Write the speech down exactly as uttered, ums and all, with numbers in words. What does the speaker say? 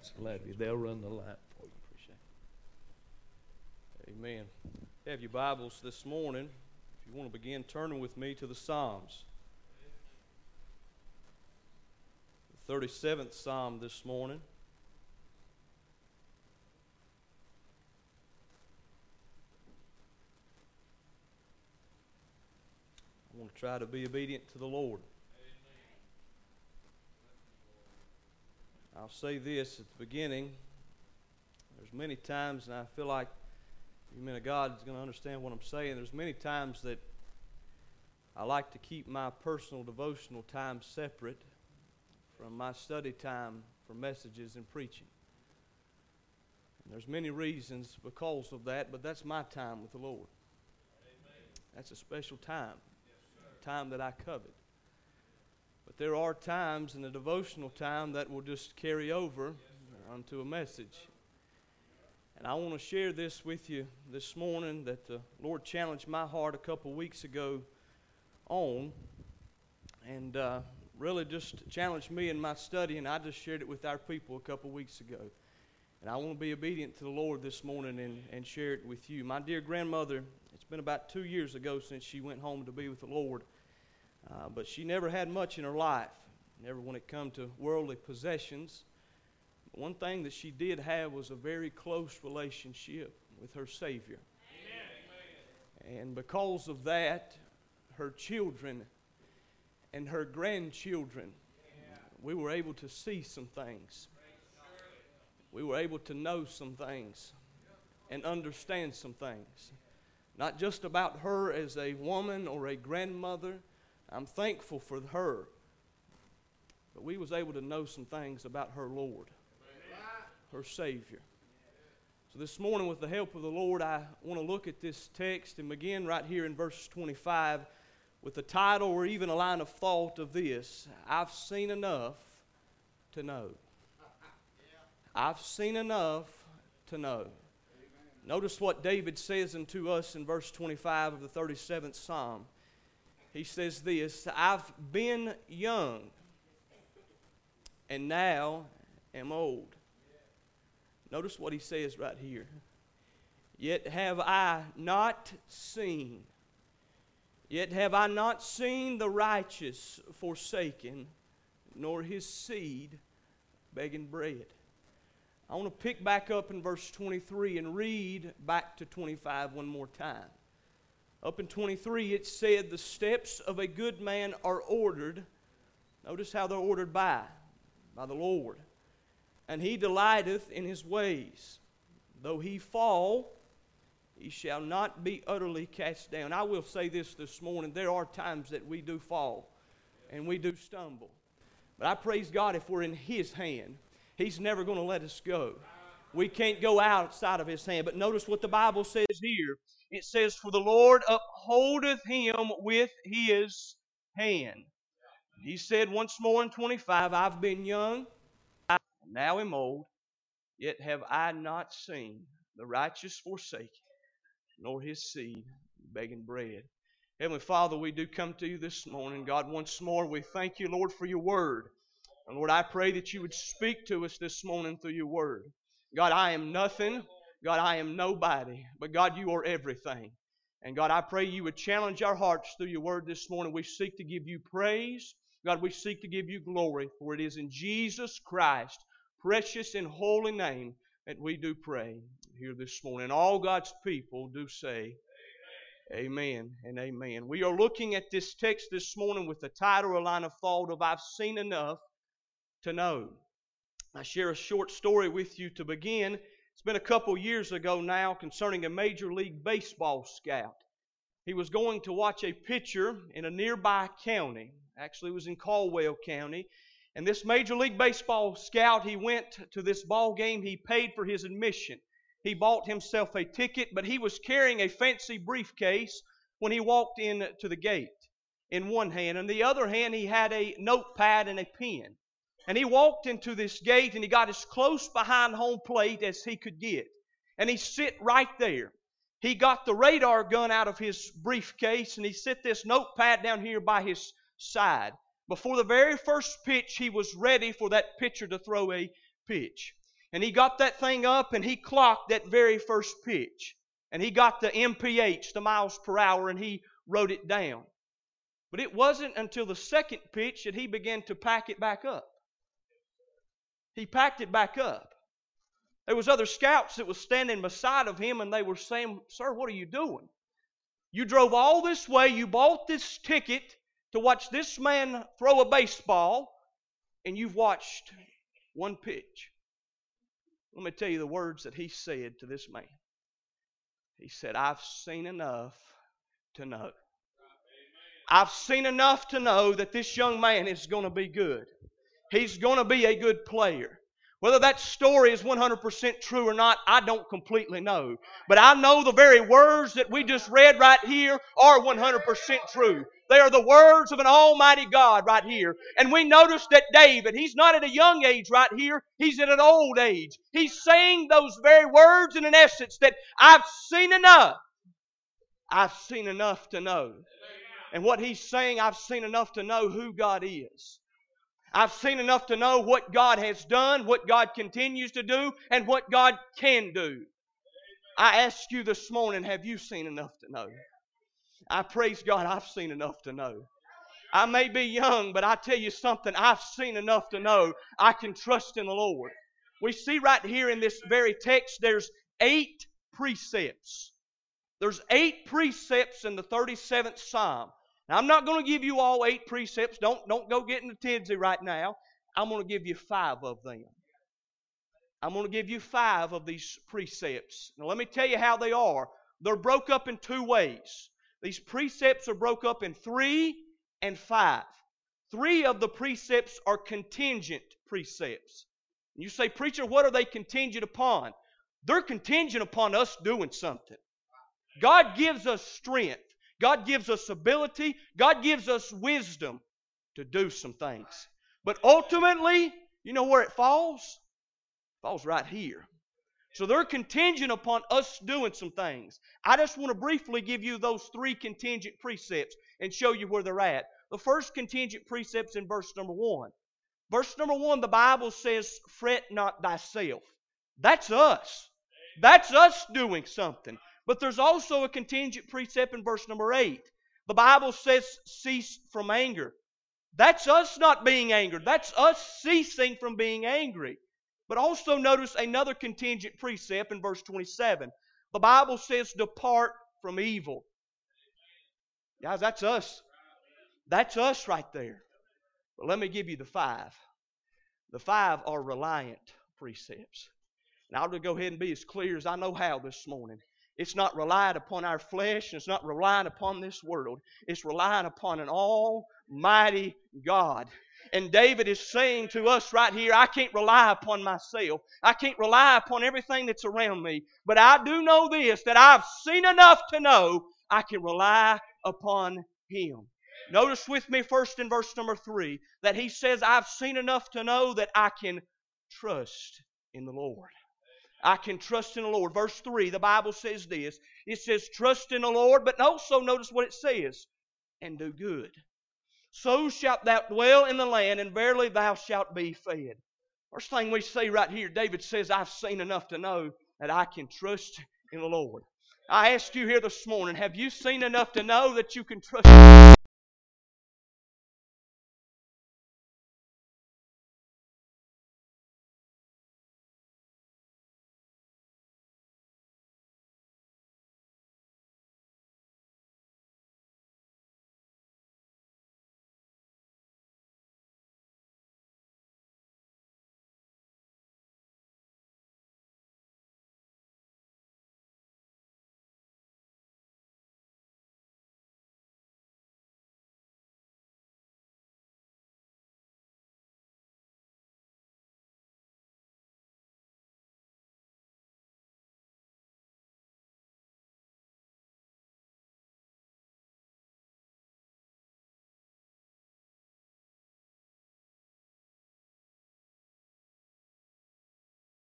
Love you. They'll run the line for you. Appreciate it. Amen. Have your Bibles this morning. If you want to begin turning with me to the Psalms. The thirty-seventh Psalm this morning. I want to try to be obedient to the Lord. I'll say this at the beginning. There's many times, and I feel like you men of God is going to understand what I'm saying. There's many times that I like to keep my personal devotional time separate from my study time for messages and preaching. And there's many reasons because of that, but that's my time with the Lord. Amen. That's a special time, yes, a time that I covet. But there are times in the devotional time that will just carry over onto a message. And I want to share this with you this morning that the Lord challenged my heart a couple weeks ago on. And uh, really just challenged me in my study, and I just shared it with our people a couple weeks ago. And I want to be obedient to the Lord this morning and, and share it with you. My dear grandmother, it's been about two years ago since she went home to be with the Lord. Uh, but she never had much in her life, never when it come to worldly possessions. But one thing that she did have was a very close relationship with her Savior. Amen. And because of that, her children and her grandchildren, yeah. we were able to see some things. We were able to know some things and understand some things. Not just about her as a woman or a grandmother. I'm thankful for her, but we was able to know some things about her Lord, her Savior. So this morning, with the help of the Lord, I want to look at this text and begin right here in verse twenty-five with the title or even a line of thought of this: I've seen enough to know. I've seen enough to know. Notice what David says unto us in verse twenty-five of the thirty-seventh Psalm. He says this: I've been young, and now am old. Notice what he says right here. Yet have I not seen, yet have I not seen the righteous forsaken, nor his seed begging bread. I want to pick back up in verse twenty-three and read back to twenty-five one more time. Up in twenty-three it said, the steps of a good man are ordered. Notice how they're ordered by, by the Lord. And he delighteth in his ways. Though he fall, he shall not be utterly cast down. I will say this this morning, there are times that we do fall and we do stumble. But I praise God if we're in His hand. He's never going to let us go. We can't go outside of His hand. But notice what the Bible says here. It says, for the Lord upholdeth him with His hand. He said once more in twenty-five, I've been young, I now am old, yet have I not seen the righteous forsaken, nor his seed begging bread. Heavenly Father, we do come to you this morning. God, once more we thank you, Lord, for your word. And Lord, I pray that you would speak to us this morning through your word. God, I am nothing. God, I am nobody. But God, you are everything. And God, I pray you would challenge our hearts through your word this morning. We seek to give you praise. God, we seek to give you glory. For it is in Jesus Christ, precious and holy name, that we do pray here this morning. All God's people do say, Amen and amen. We are looking at this text this morning with the title or line of thought of I've seen enough to know. I share a short story with you to begin. It's been a couple years ago now concerning a Major League Baseball scout. He was going to watch a pitcher in a nearby county. Actually, it was in Caldwell County. And this Major League Baseball scout, he went to this ball game. He paid for his admission. He bought himself a ticket, but he was carrying a fancy briefcase when he walked in to the gate in one hand. In the other hand, he had a notepad and a pen. And he walked into this gate and he got as close behind home plate as he could get. And he sit right there. He got the radar gun out of his briefcase and he set this notepad down here by his side. Before the very first pitch, he was ready for that pitcher to throw a pitch. And he got that thing up and he clocked that very first pitch. And he got the M P H, the miles per hour, and he wrote it down. But it wasn't until the second pitch that he began to pack it back up. He packed it back up. There was other scouts that was standing beside of him, and they were saying, "Sir, what are you doing? You drove all this way, you bought this ticket to watch this man throw a baseball, and you've watched one pitch." Let me tell you the words that he said to this man. He said, "I've seen enough to know. I've seen enough to know that this young man is going to be good. He's going to be a good player." Whether that story is one hundred percent true or not, I don't completely know. But I know the very words that we just read right here are one hundred percent true. They are the words of an almighty God right here. And we notice that David, he's not at a young age right here, he's at an old age. He's saying those very words in an essence that I've seen enough. I've seen enough to know. And what he's saying, I've seen enough to know who God is. I've seen enough to know what God has done, what God continues to do, and what God can do. I ask you this morning, have you seen enough to know? I praise God, I've seen enough to know. I may be young, but I tell you something, I've seen enough to know I can trust in the Lord. We see right here in this very text, there's eight precepts. There's eight precepts in the thirty-seventh Psalm. Now, I'm not going to give you all eight precepts. Don't, don't go get in the tinsy right now. I'm going to give you five of them. I'm going to give you five of these precepts. Now, let me tell you how they are. They're broke up in two ways. These precepts are broke up in three and five. Three of the precepts are contingent precepts. You say, "Preacher, what are they contingent upon?" They're contingent upon us doing something. God gives us strength. God gives us ability. God gives us wisdom to do some things. But ultimately, you know where it falls? It falls right here. So they're contingent upon us doing some things. I just want to briefly give you those three contingent precepts and show you where they're at. The first contingent precept's in verse number one. Verse number one, the Bible says, "Fret not thyself." That's us. That's us doing something. But there's also a contingent precept in verse number eight. The Bible says, "Cease from anger." That's us not being angered. That's us ceasing from being angry. But also notice another contingent precept in verse twenty-seven. The Bible says, "Depart from evil." Guys, that's us. That's us right there. But let me give you the five. The five are reliant precepts. And I'll go ahead and be as clear as I know how this morning. It's not reliant upon our flesh, and it's not reliant upon this world. It's reliant upon an almighty God. And David is saying to us right here, I can't rely upon myself. I can't rely upon everything that's around me. But I do know this, that I've seen enough to know I can rely upon Him. Notice with me first in verse number three, that he says, I've seen enough to know that I can trust in the Lord. I can trust in the Lord. Verse three, the Bible says this. It says, trust in the Lord, but also notice what it says, and do good. So shalt thou dwell in the land, and verily thou shalt be fed. First thing we see right here, David says, I've seen enough to know that I can trust in the Lord. I ask you here this morning, have you seen enough to know that you can trust in the Lord?